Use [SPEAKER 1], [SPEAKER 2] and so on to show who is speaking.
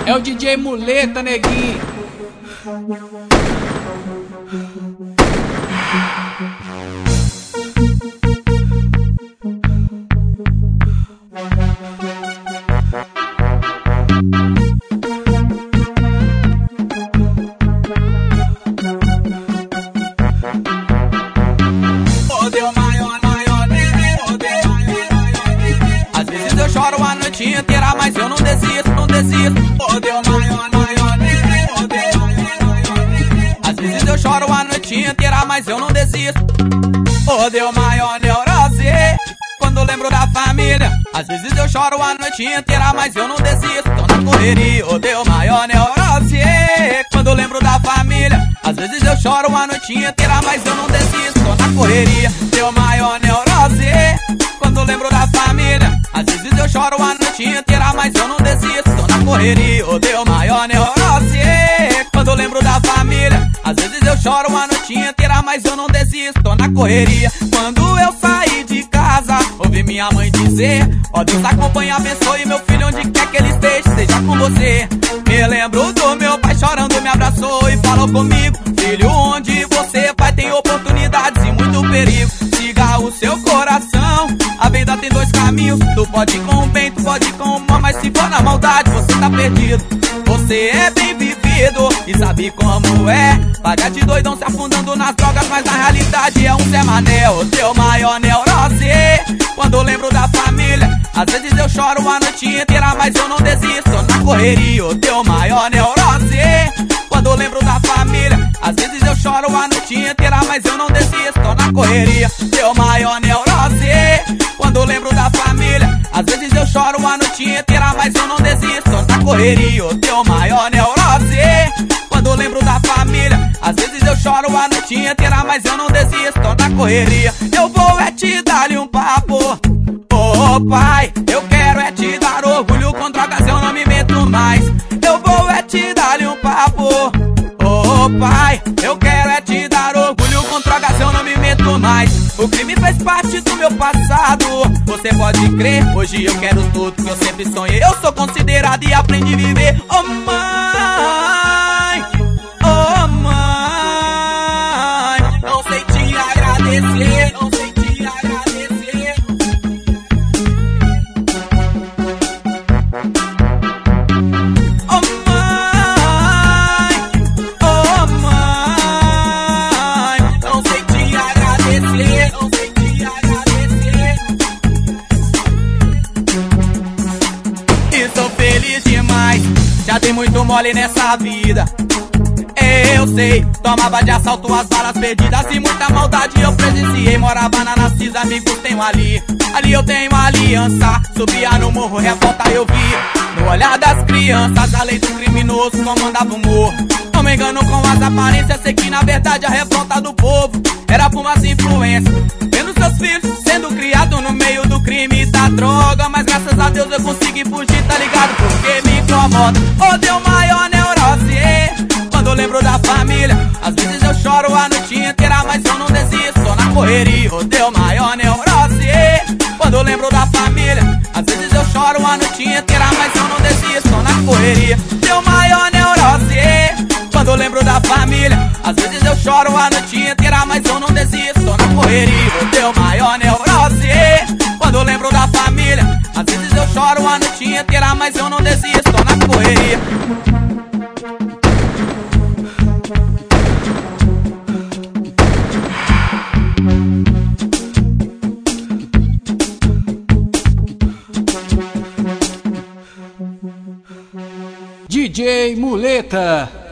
[SPEAKER 1] É o DJ Muleta, neguinho.
[SPEAKER 2] Às vezes eu choro a noite inteira, mas eu não desisto, não desisto. Odeio maionese. Às vezes eu choro a noite inteira, mas eu não desisto. Odeio maionese. Quando lembro da família. Às vezes eu choro a noite inteira, mas eu não desisto. Tô na correria, odeio maionese. Quando lembro da família. Às vezes eu choro a noite inteira, mas eu não desisto. Tô na correria, odeio maionese. Quando lembro da família. Às vezes eu choro a noite inteira, mas eu não desisto. Tô na correria, odeio maionese. Quando lembro da família. Às vezes eu choro a noite inteira, mas eu não desisto. Tô na correria. Quando eu saí de casa, ouvi minha mãe dizer: ó Deus acompanhe, abençoe meu filho onde quer que ele esteja, seja com você. Me lembro do meu pai chorando, me abraçou e falou comigo: filho, onde você vai tem oportunidades e muito perigo. Siga o seu coração, a vida tem dois caminhos. Tu pode ir com o bem, tu pode ir com o mal, mas se for na maldade você tá perdido. Você é bem vivido e sabe como é. Paga de doidão se afundando nas drogas, mas na realidade é um Zé Mané. Odeio maionese. Quando eu lembro da família. Às vezes eu choro a noite inteira, mas eu não desisto. Tô na correria, odeio maionese. Quando eu lembro da família. Às vezes eu choro a noite inteira, mas eu não desisto. Tô na correria, odeio maionese. Quando eu lembro da família. Às vezes eu choro a noite inteira, mas eu não desisto. Tô na correria, odeio maionese. Quando eu lembro da família. Às vezes eu choro a noite inteira, mas eu não desisto. Tô na correria. Eu vou é te dar-lhe um papo. Ô pai, eu quero é te dar orgulho. Com drogas eu não me meto mais. Eu vou é te dar-lhe um papo. Ô pai, eu quero é te dar orgulho. Com drogas eu não me meto mais. O crime fez parte do meu passado. Você pode crer, hoje eu quero tudo que eu sempre sonhei. Eu sou considerado e aprendi a viver. Oh mãe, oh mãe, não sei te agradecer, não sei te agradecer. Oh mãe, não sei te agradecer, não sei te agradecer. E sou feliz demais, já dei muito mole nessa vida. Eu sei, tomava de assalto as balas perdidas e muita maldade eu presenciei. Morava na Narcisa, amigos tenho ali. Ali eu tenho aliança, subia no morro, revolta eu vi. No olhar das crianças, a lei do criminoso comandava o morro. Não me engano com as aparências, sei que na verdade a revolta do povo era por umas influências. Vendo seus filhos sendo criados no meio do crime e da droga. Mas graças a Deus eu consegui fugir, tá ligado? Porque me incomoda. Odeio maionese. Quando eu lembro da família. Às vezes eu choro a noite inteira, mas eu não desisto. Tô na correria, odeio maionese. Quando eu lembro da família. Às vezes eu choro a noite inteira, mas eu não desisto. Tô na correria, odeio maionese. Quando eu lembro da família. Às vezes eu choro a noite inteira, mas eu não desisto. Tô na correria, odeio maionese. Quando eu lembro da família. Às vezes eu choro a noite inteira, mas eu não desisto. Tô na correria.
[SPEAKER 1] DJ Muleta.